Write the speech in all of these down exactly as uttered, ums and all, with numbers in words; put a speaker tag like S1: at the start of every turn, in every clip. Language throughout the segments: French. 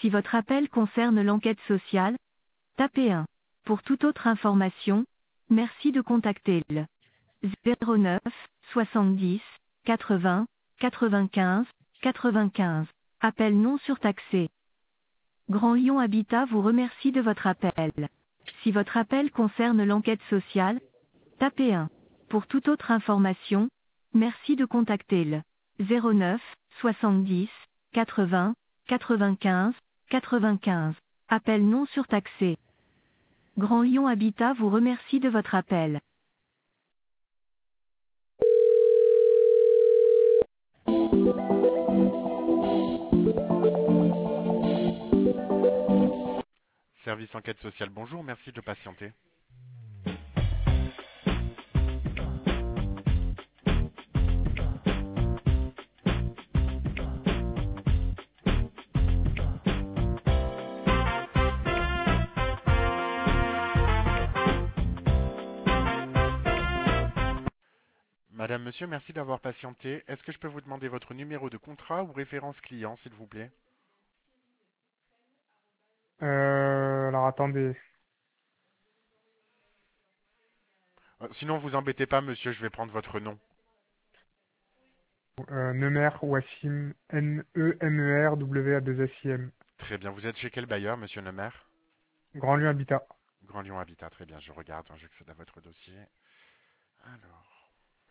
S1: Si votre appel concerne l'enquête sociale, tapez un. Pour toute autre information, merci de contacter le zéro neuf soixante-dix quatre-vingts quatre-vingt-quinze quatre-vingt-quinze. Appel non surtaxé. Grand Lyon Habitat vous remercie de votre appel. Si votre appel concerne l'enquête sociale, tapez un. Pour toute autre information, merci de contacter le zéro neuf soixante-dix quatre-vingts quatre-vingt-quinze quatre-vingt-quinze. Appel non surtaxé. Grand Lyon Habitat vous remercie de votre appel.
S2: Service enquête sociale, bonjour, merci de patienter. Madame, monsieur, merci d'avoir patienté. Est-ce que je peux vous demander votre numéro de contrat ou référence client, s'il vous plaît?
S3: Euh, alors attendez.
S2: Euh, Sinon, vous embêtez pas, monsieur, je vais prendre votre nom.
S3: Euh, Nemer Wassim, N E M E R W A deux S I M.
S2: Très bien, vous êtes chez quel bailleur, monsieur Nemer?
S3: Grand Lyon Habitat.
S2: Grand Lyon Habitat, très bien, je regarde, hein, j'accède à votre dossier. Alors,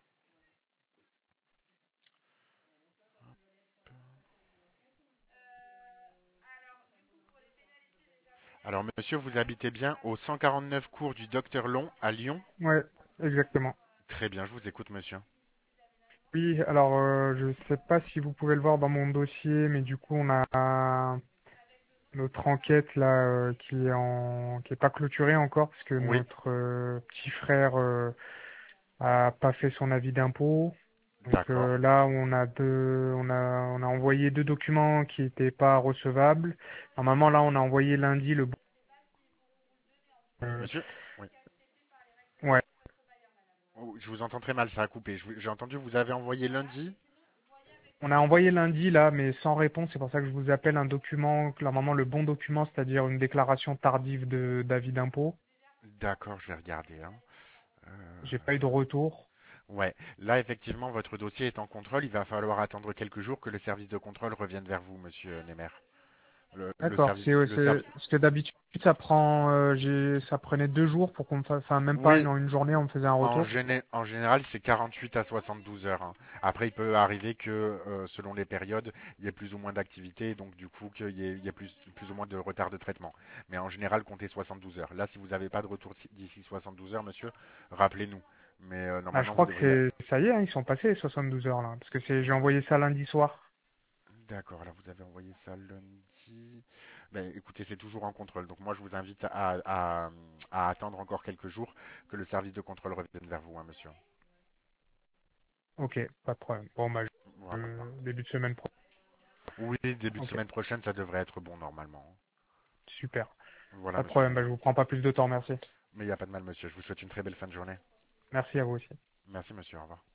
S2: alors monsieur, vous habitez bien au cent quarante-neuf cours du Docteur Long à Lyon?
S3: Ouais, exactement.
S2: Très bien, je vous écoute, monsieur.
S3: Oui, alors euh, je sais pas si vous pouvez le voir dans mon dossier, mais du coup on a notre enquête là euh, qui est en qui est pas clôturée encore parce que
S2: Oui,
S3: notre euh, petit frère euh, a pas fait son avis d'impôt. Donc
S2: d'accord.
S3: euh, là on a deux on a on a envoyé deux documents qui étaient pas recevables. Normalement là on a envoyé lundi le euh,
S2: Monsieur? Oui.
S3: ouais.
S2: Oh, je vous entends très mal, ça a coupé. Je vous- J'ai entendu, vous avez envoyé lundi?
S3: On a envoyé lundi là, mais sans réponse. C'est pour ça que je vous appelle un document, normalement le bon document, c'est-à-dire une déclaration tardive de d'avis d'impôt.
S2: D'accord, je vais regarder, hein.
S3: J'ai pas eu de retour.
S2: Ouais, là effectivement votre dossier est en contrôle, il va falloir attendre quelques jours que le service de contrôle revienne vers vous, monsieur Nemer. Le, le
S3: D'accord.
S2: service,
S3: C'est ouais,
S2: le
S3: c'est
S2: service.
S3: parce que d'habitude ça prend, euh, j'ai, ça prenait deux jours pour qu'on me fasse, enfin même pas
S2: Oui,
S3: une, en une journée, on me faisait un
S2: en,
S3: retour.
S2: géné- en général c'est quarante-huit à soixante-douze heures, hein. Après il peut arriver que euh, selon les périodes, il y ait plus ou moins d'activité, donc du coup qu'il y ait, il y ait plus, plus ou moins de retard de traitement. Mais en général comptez soixante-douze heures. Là si vous n'avez pas de retour d'ici soixante-douze heures, monsieur, rappelez-nous. Mais euh,
S3: Bah, je
S2: normalement vous
S3: crois que
S2: devriez.
S3: c'est, ça y est, hein, ils sont passés les soixante-douze heures là, parce que c'est, j'ai envoyé ça lundi soir.
S2: D'accord, là vous avez envoyé ça lundi. Ben, écoutez, c'est toujours en contrôle. Donc moi je vous invite à, à- à attendre encore quelques jours que le service de contrôle revienne vers vous, hein, monsieur.
S3: Ok, pas de problème. Bon bah, je-
S2: Voilà.
S3: euh, début de semaine pro.
S2: Oui, début de
S3: Ok,
S2: semaine prochaine, ça devrait être bon normalement.
S3: super.
S2: Voilà,
S3: Pas de
S2: monsieur
S3: problème. Bah,
S2: Nemer.
S3: je vous prends pas plus de temps, merci.
S2: Mais il n'y a pas de mal, monsieur. Je vous souhaite une très belle fin de journée.
S3: Merci à vous aussi.
S2: Merci, monsieur. Au revoir.